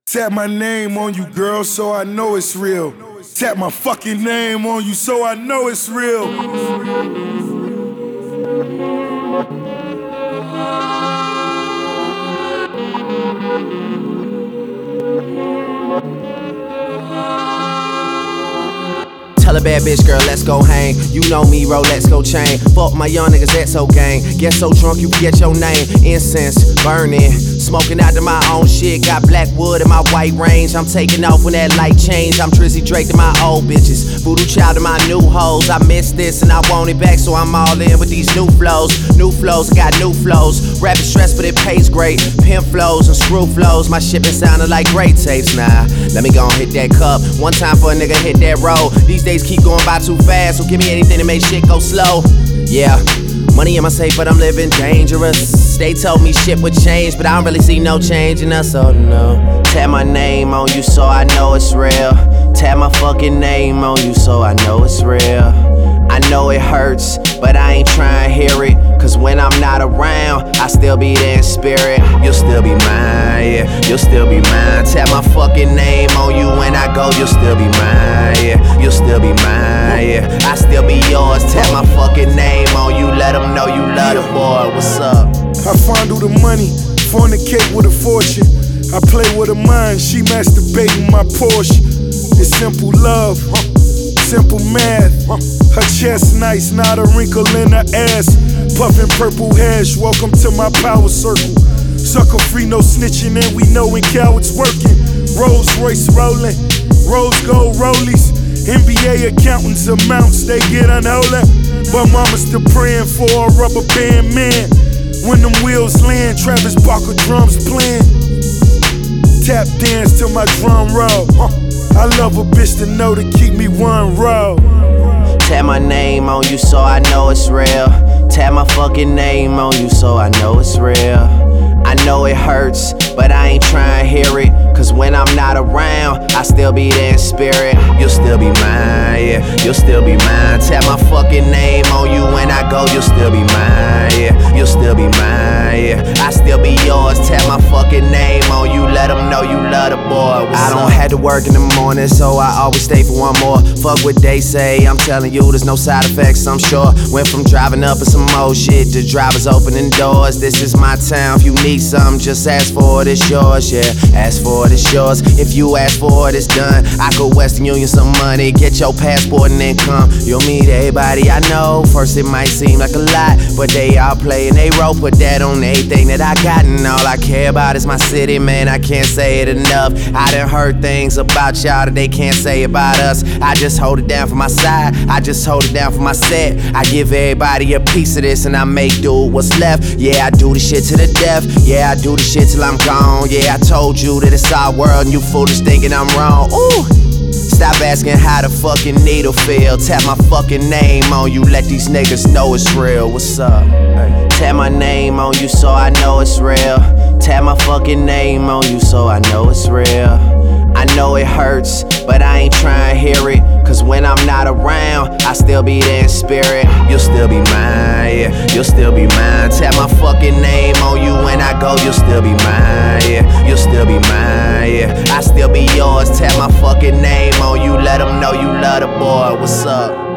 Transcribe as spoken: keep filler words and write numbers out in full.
Tap my name on you, girl, so I know it's real. Tap my fucking name on you, so I know it's real. Tell a bad bitch, girl, let's go hang. You know me, Rolex go chain. Fuck my young niggas, that's so gang. Get so drunk you forget your name. Incense burning, smoking out to my own shit. Got black wood in my white range. I'm taking off when that light change. I'm Drizzy Drake to my old bitches, Voodoo Child to my new hoes. I missed this and I want it back, so I'm all in with these new flows. New flows, I got new flows. Rapping stress, but it pays great. Pimp flows and screw flows. My shit been sounding like great tapes. Nah, let me go and hit that cup one time for a nigga hit that road. These days keep going by too fast, so give me anything to make shit go slow. Yeah, money in my safe, but I'm living dangerous. They told me shit would change, but I don't really see no change in us, so no. Tap my name on you so I know it's real. Tap my fucking name on you so I know it's real. I know it hurts, but I ain't trying to hear it. Cause when I'm not around, I still be there in spirit. You'll still be mine, yeah, you'll still be mine. Tap my fucking name on you when I go, you'll still be mine, yeah, you'll still be mine, yeah. I still be yours, tap my fucking name on you. Let them know you love the boy, what's up? I fondle the money, fornicate with a fortune. I play with her mind, she masturbating my Porsche. It's simple love, simple math. Her chest nice, not a wrinkle in her ass. Puffin' purple hash, welcome to my power circle. Sucker free, no snitching, and we know when cowards working. Rolls Royce rolling, rose gold rollies. N B A accountants amounts, they get unholy. But mama's still praying for a rubber band man. When them wheels land, Travis Barker drums playing. Tap dance to my drum roll. I love a bitch to know to keep me one row. Tap my name on you so I know it's real. Tap my fucking name on you so I know it's real. I know it hurts, but I ain't trying to hear it. Cause when I'm not around, I still be there in spirit. You'll still be mine, yeah, you'll still be mine. Tap my fucking name on you when I go, you'll still be mine, yeah, you'll still be mine, yeah. I still be yours, tap my fucking name on you. Let them know you love the boy, what's I don't up? Have to work in the morning, so I always stay for one more. Fuck what they say, I'm telling you there's no side effects, I'm sure. Went from driving up in some old shit to drivers opening doors. This is my town, if you need something, just ask for it, it's yours, yeah. Ask for it, it's yours. If you ask for it, it's done. I go Western Union some money, get your passport and then come. You'll meet everybody I know. First it might seem like a lot, but they all play and they roll. Put that on everything that I got, and all I care about is my city, man. I can't say it enough. I done heard things about y'all that they can't say about us. I just hold it down for my side, I just hold it down for my set. I give everybody a piece of this and I make do what's left. Yeah, I do the shit to the death. Yeah, I do the shit till I'm gone. Yeah, I told you that it's our world and you foolish thinking I'm wrong. Ooh, stop asking how the fucking needle feel. Tap my fucking name on you, let these niggas know it's real. What's up? Hey. Tap my name on you so I know it's real. Tap my fucking name on you so I know it's real. I know it hurts, but I ain't trying to hear it. Cause when I'm not around, I still be there in spirit. You'll still be mine, yeah, you'll still be mine. Tap my fucking name on you when I go, you'll still be mine, yeah, you'll still be mine, yeah. I still be yours, tap my fucking name on you. Let them know you love the boy, what's up?